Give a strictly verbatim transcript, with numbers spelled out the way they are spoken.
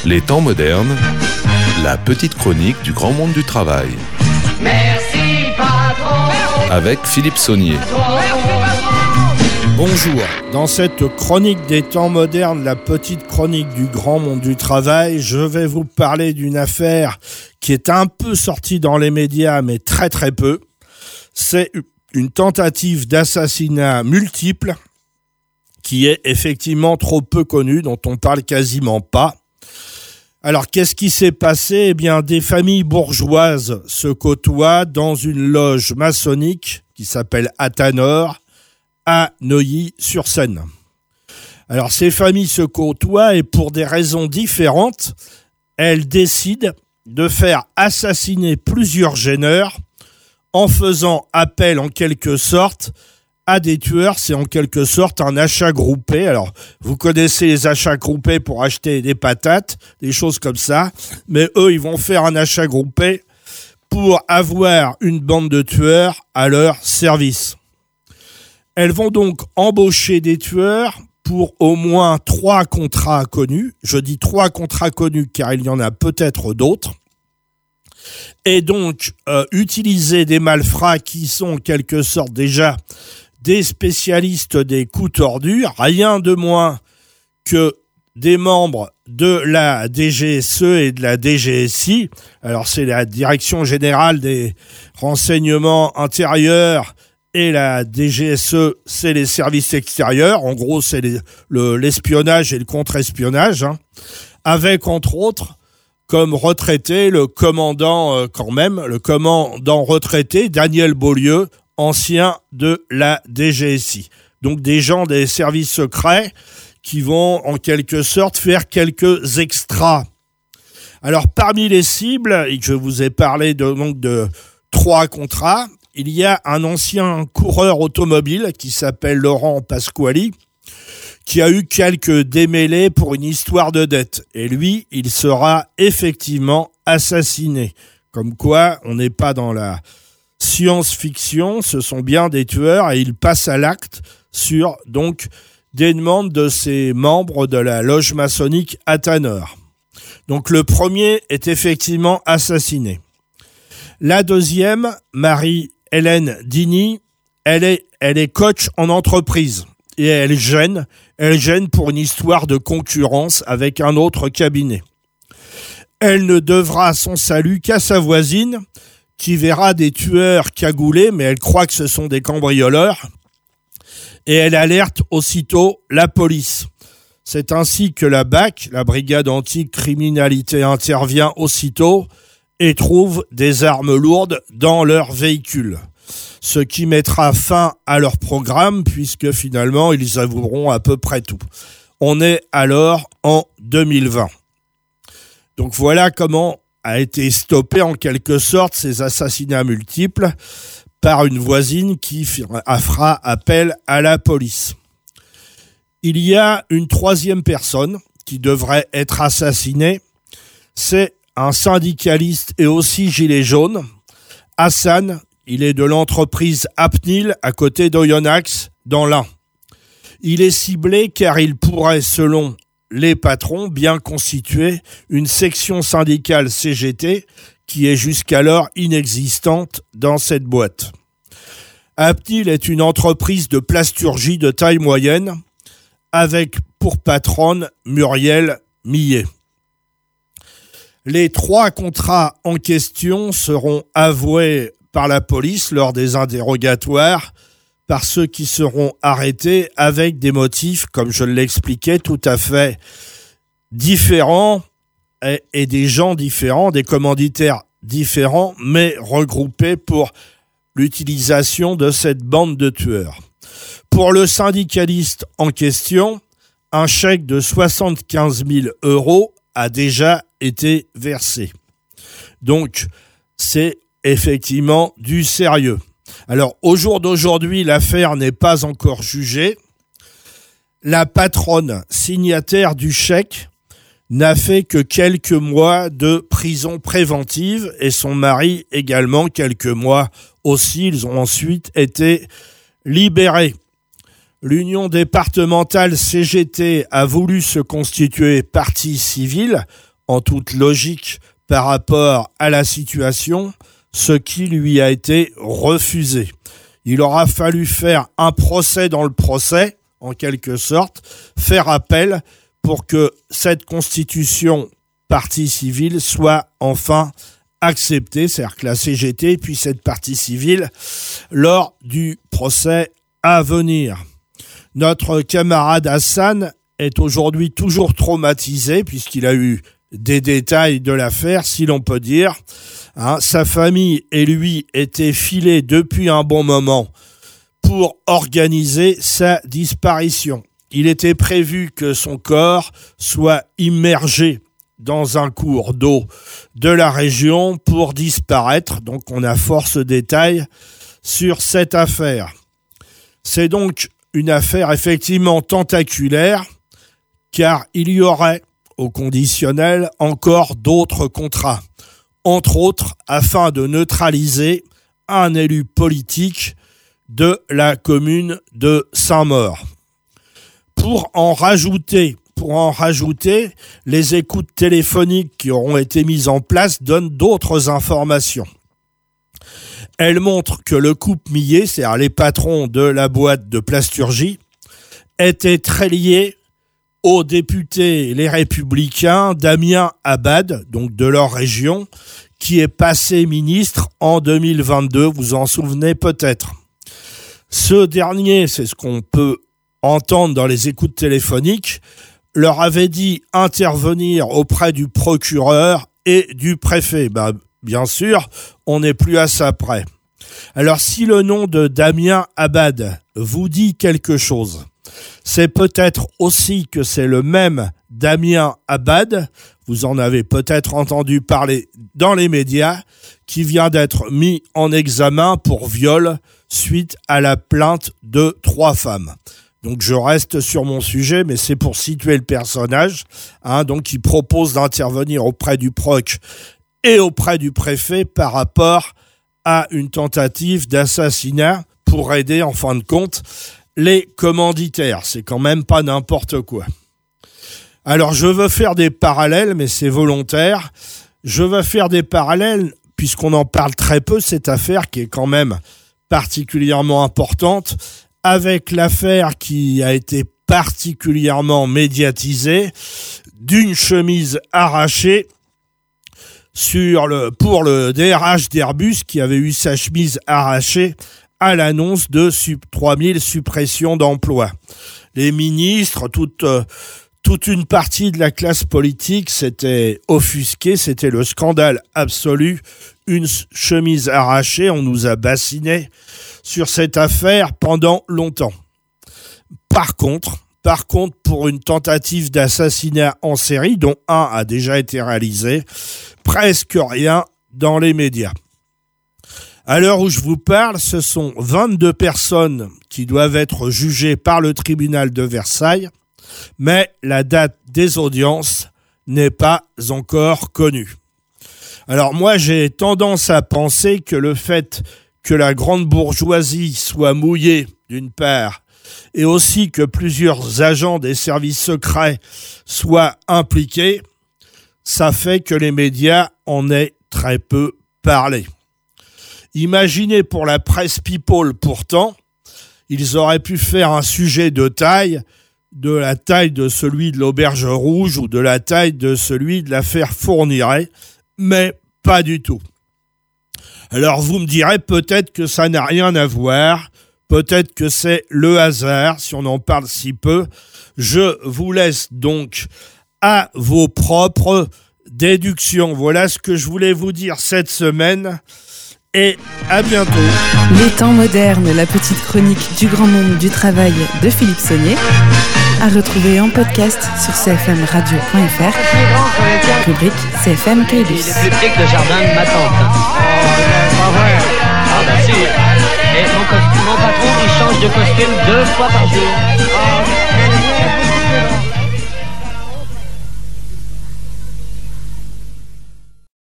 Les temps modernes, la petite chronique du grand monde du travail. Merci patron. Avec Philippe Saunier. Bonjour, dans cette chronique des temps modernes, la petite chronique du grand monde du travail, je vais vous parler d'une affaire qui est un peu sortie dans les médias, mais très très peu. C'est une tentative d'assassinat multiple qui est effectivement trop peu connue, dont on parle quasiment pas. Alors, qu'est-ce qui s'est passé ? Eh bien, des familles bourgeoises se côtoient dans une loge maçonnique qui s'appelle Athanor, à Neuilly-sur-Seine. Alors, ces familles se côtoient et pour des raisons différentes, elles décident de faire assassiner plusieurs gêneurs en faisant appel en quelque sorte à des tueurs. C'est en quelque sorte un achat groupé. Alors, vous connaissez les achats groupés pour acheter des patates, des choses comme ça, mais eux, ils vont faire un achat groupé pour avoir une bande de tueurs à leur service. Elles vont donc embaucher des tueurs pour au moins trois contrats connus. Je dis trois contrats connus car il y en a peut-être d'autres. Et donc, euh, utiliser des malfrats qui sont en quelque sorte déjà des spécialistes des coups tordus, rien de moins que des membres de la D G S E et de la D G S I. Alors, c'est la Direction Générale des Renseignements Intérieurs et la D G S E, c'est les services extérieurs. En gros, c'est les, le, l'espionnage et le contre-espionnage, hein, avec, entre autres, comme retraité, le commandant, euh, quand même, le commandant retraité, Daniel Beaulieu, ancien de la D G S I. Donc des gens des services secrets qui vont en quelque sorte faire quelques extras. Alors parmi les cibles, et je vous ai parlé de, donc de trois contrats, il y a un ancien coureur automobile qui s'appelle Laurent Pasquali, qui a eu quelques démêlés pour une histoire de dette. Et lui, il sera effectivement assassiné. Comme quoi, on n'est pas dans la science-fiction, ce sont bien des tueurs et ils passent à l'acte sur donc des demandes de ces membres de la loge maçonnique Athanor. Donc le premier est effectivement assassiné. La deuxième, Marie-Hélène Dini, elle est, elle est coach en entreprise et elle gêne, elle gêne pour une histoire de concurrence avec un autre cabinet. Elle ne devra son salut qu'à sa voisine qui verra des tueurs cagoulés, mais elle croit que ce sont des cambrioleurs, et elle alerte aussitôt la police. C'est ainsi que la B A C, la Brigade Anti-Criminalité, intervient aussitôt et trouve des armes lourdes dans leur véhicule. Ce qui mettra fin à leur programme, puisque finalement, ils avoueront à peu près tout. On est alors en deux mille vingt. Donc voilà comment a été stoppé en quelque sorte ces assassinats multiples par une voisine qui fera appel à la police. Il y a une troisième personne qui devrait être assassinée, c'est un syndicaliste et aussi gilet jaune, Hassan, il est de l'entreprise Apnil à côté d'Oyonnax dans l'Ain. Il est ciblé car il pourrait, selon les patrons, bien constituer une section syndicale C G T qui est jusqu'alors inexistante dans cette boîte. Apnil est une entreprise de plasturgie de taille moyenne avec pour patronne Muriel Millet. Les trois contrats en question seront avoués par la police lors des interrogatoires par ceux qui seront arrêtés avec des motifs, comme je l'expliquais, tout à fait différents et, et des gens différents, des commanditaires différents, mais regroupés pour l'utilisation de cette bande de tueurs. Pour le syndicaliste en question, un chèque de soixante-quinze mille euros a déjà été versé. Donc, c'est effectivement du sérieux. Alors, au jour d'aujourd'hui, l'affaire n'est pas encore jugée. La patronne signataire du chèque n'a fait que quelques mois de prison préventive et son mari également quelques mois aussi. Ils ont ensuite été libérés. L'Union départementale C G T a voulu se constituer partie civile en toute logique par rapport à la situation, ce qui lui a été refusé. Il aura fallu faire un procès dans le procès, en quelque sorte, faire appel pour que cette constitution partie civile soit enfin acceptée, c'est-à-dire que la C G T puisse être partie civile lors du procès à venir. Notre camarade Hassan est aujourd'hui toujours traumatisé puisqu'il a eu des détails de l'affaire, si l'on peut dire. Hein, sa famille et lui étaient filés depuis un bon moment pour organiser sa disparition. Il était prévu que son corps soit immergé dans un cours d'eau de la région pour disparaître. Donc on a force détails sur cette affaire. C'est donc une affaire effectivement tentaculaire, car il y aurait au conditionnel encore d'autres contrats, entre autres afin de neutraliser un élu politique de la commune de Saint-Maur. Pour en rajouter, pour en rajouter, les écoutes téléphoniques qui auront été mises en place donnent d'autres informations. Elles montrent que le couple Millet, c'est-à-dire les patrons de la boîte de plasturgie, étaient très liés aux députés les Républicains Damien Abad, donc de leur région, qui est passé ministre en deux mille vingt-deux, vous en souvenez peut-être. Ce dernier, c'est ce qu'on peut entendre dans les écoutes téléphoniques, leur avait dit intervenir auprès du procureur et du préfet. Ben, bien sûr, on n'est plus à ça près. Alors, si le nom de Damien Abad vous dit quelque chose, c'est peut-être aussi que c'est le même Damien Abad, vous en avez peut-être entendu parler dans les médias, qui vient d'être mis en examen pour viol suite à la plainte de trois femmes. Donc je reste sur mon sujet, mais c'est pour situer le personnage, hein, donc il propose d'intervenir auprès du proc et auprès du préfet par rapport à une tentative d'assassinat pour aider en fin de compte les commanditaires. C'est quand même pas n'importe quoi. Alors je veux faire des parallèles, mais c'est volontaire. Je veux faire des parallèles, puisqu'on en parle très peu, cette affaire qui est quand même particulièrement importante, avec l'affaire qui a été particulièrement médiatisée d'une chemise arrachée sur le, pour le D R H d'Airbus qui avait eu sa chemise arrachée à l'annonce de trois mille suppressions d'emplois. Les ministres, toute, toute une partie de la classe politique s'était offusquée, c'était le scandale absolu, une chemise arrachée, on nous a bassinés sur cette affaire pendant longtemps. Par contre, par contre, pour une tentative d'assassinat en série, dont un a déjà été réalisé, presque rien dans les médias. À l'heure où je vous parle, ce sont vingt-deux personnes qui doivent être jugées par le tribunal de Versailles, mais la date des audiences n'est pas encore connue. Alors moi, j'ai tendance à penser que le fait que la grande bourgeoisie soit mouillée, d'une part, et aussi que plusieurs agents des services secrets soient impliqués, ça fait que les médias en aient très peu parlé. Imaginez pour la presse People, pourtant, ils auraient pu faire un sujet de taille, de la taille de celui de l'Auberge Rouge ou de la taille de celui de l'affaire Fourniret, mais pas du tout. Alors vous me direz peut-être que ça n'a rien à voir, peut-être que c'est le hasard, si on en parle si peu. Je vous laisse donc à vos propres déductions. Voilà ce que je voulais vous dire cette semaine. Et à bientôt. Les temps modernes, la petite chronique du grand monde du travail de Philippe Saunier, à retrouver en podcast sur c f m radio point f r, rubrique C F M Caylus. Il est plus petit que le jardin de ma tante. Ah ouais. Ah bah si. Et mon, costume, mon patron, il change de costume deux fois par jour.